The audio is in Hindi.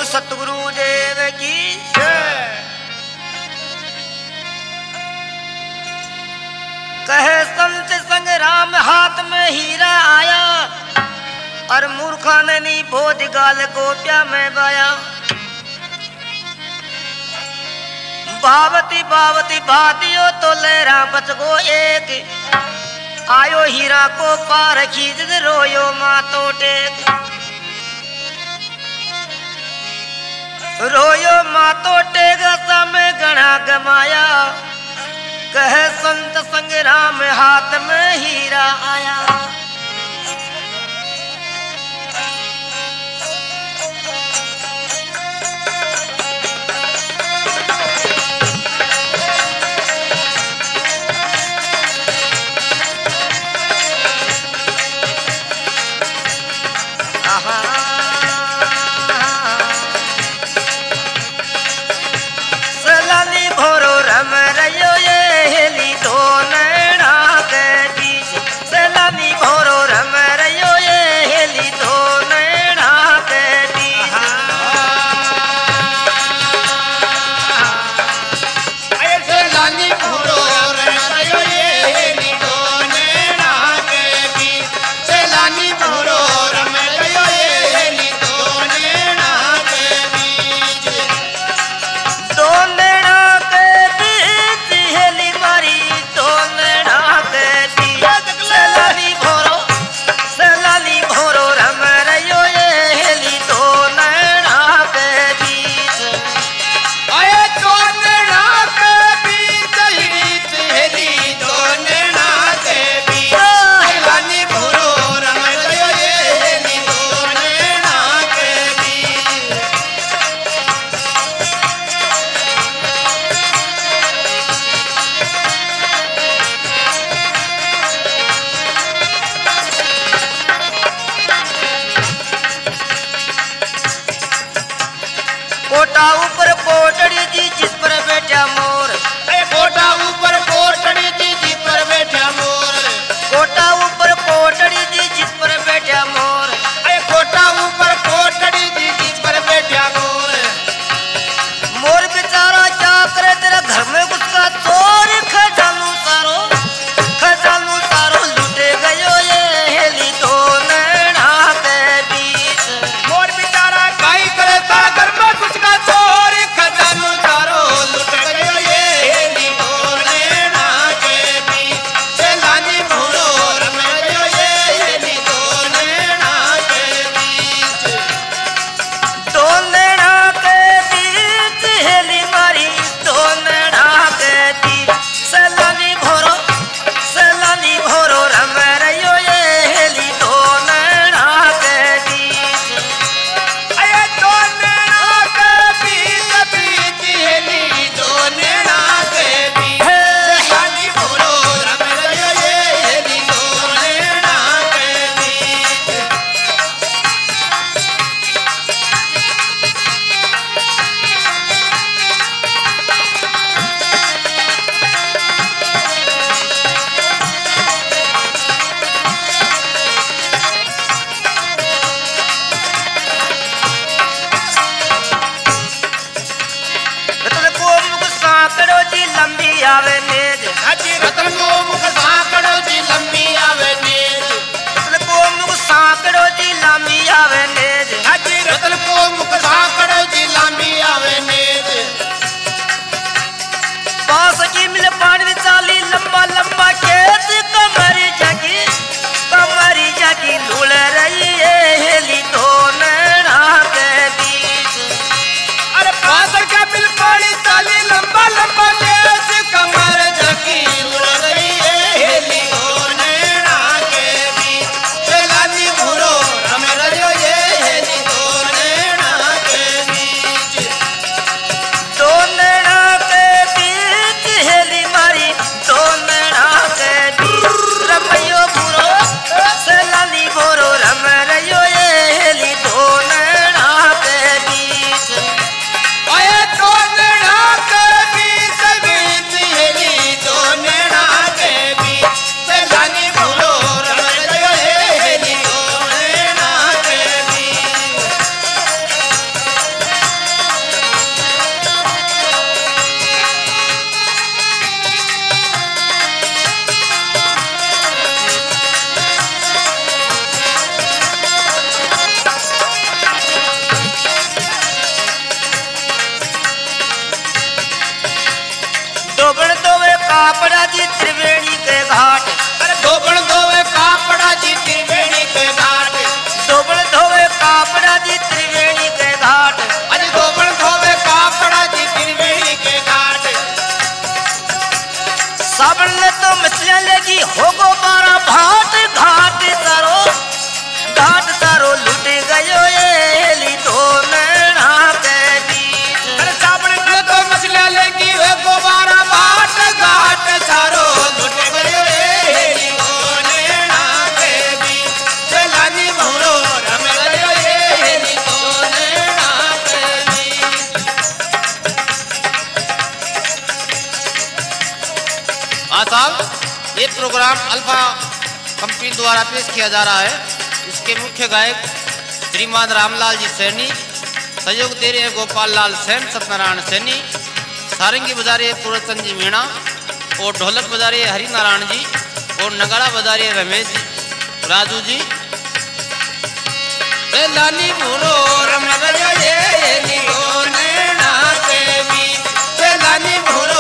सतगुरु देव की कहे संत संग राम हाथ में हीरा आया और मूर्खा ने नी बोध गाल गोप्या में बाया। बावती बावती बादियो तो लहरा बच गो एक आयो हीरा को पार खींच रोयो मातो टेक। रोयो मातो टेक समय गणा गमाया कहे संत संग राम हाथ में हीरा आया। सलानी भोरो रम रयो ये हेली दो नैना के बीच। सलानी भोरो रम रयो ये हेली दो नैना के बीच। सलानी भोरो रम रयो ये हेली दो नैना के बीच। सलानी भोरो रम रयो ये हेली दो नैना के बीच। दो नैना के बीच हेली मारी दो नैना के बीच। सलानी भोरो रम रयो ये हेली दो नैना के बीच। आए दो नैना के बीच हेली दो नैना के बीच। सलानी भोरो रम रयो ये हेली दो नैना के बीच। कोटा ऊपर कोटड़ी जी जिस पर बैठा मोर। कोटा ऊपर कोटड़ी जी जिस पर बैठा मोर। कोटा ऊपर कोटड़ी जी जिस पर बैठा मोर। कोटा ऊपर कोटड़ी जी जिस पर बैठा मोर। मोर बेचारा क्या करे तेरा घर में उसका चोर खजानू सारो लुटे गयो ये हेली दो नैना के बीच। मोर बेचारा काई करे तारा घर में कुछ का चोर खजानो सारो लुट गयो जी त्रिवेणी के घाट अज गोबन धोवे कापड़ा जी त्रिवेणी के घाट सावन ने तो मछलियां लेगी होगो 12 भाट घाट सारो लुट गयो ये हेली तो नैना के बीच अरे सावन ने तो मछलियां लेगी वे गोबारा बाट घाट सारो लुट गयो हेली तो नैना के बीच सैलानी भौरो रम गयो हेली तो नैना के बीच। आज साहब ये प्रोग्राम अल्फा कंपनी द्वारा पेश किया जा रहा है। इसके मुख्य गायक श्रीमान रामलाल जी सैनी, सहयोग दे रहे हैं गोपाल लाल सैन, सत्यनारायण सैनी, सारंगी बजा रहे हैं पूरचंद जी मीणा और ढोलक बजा रहे हैं हरिनारायण जी और नगाड़ा बजा रहे हैं रमेश जी राजू जी। सैलानी भौरो रम गयो हेली तो नैना के बीच सैलानी भौरो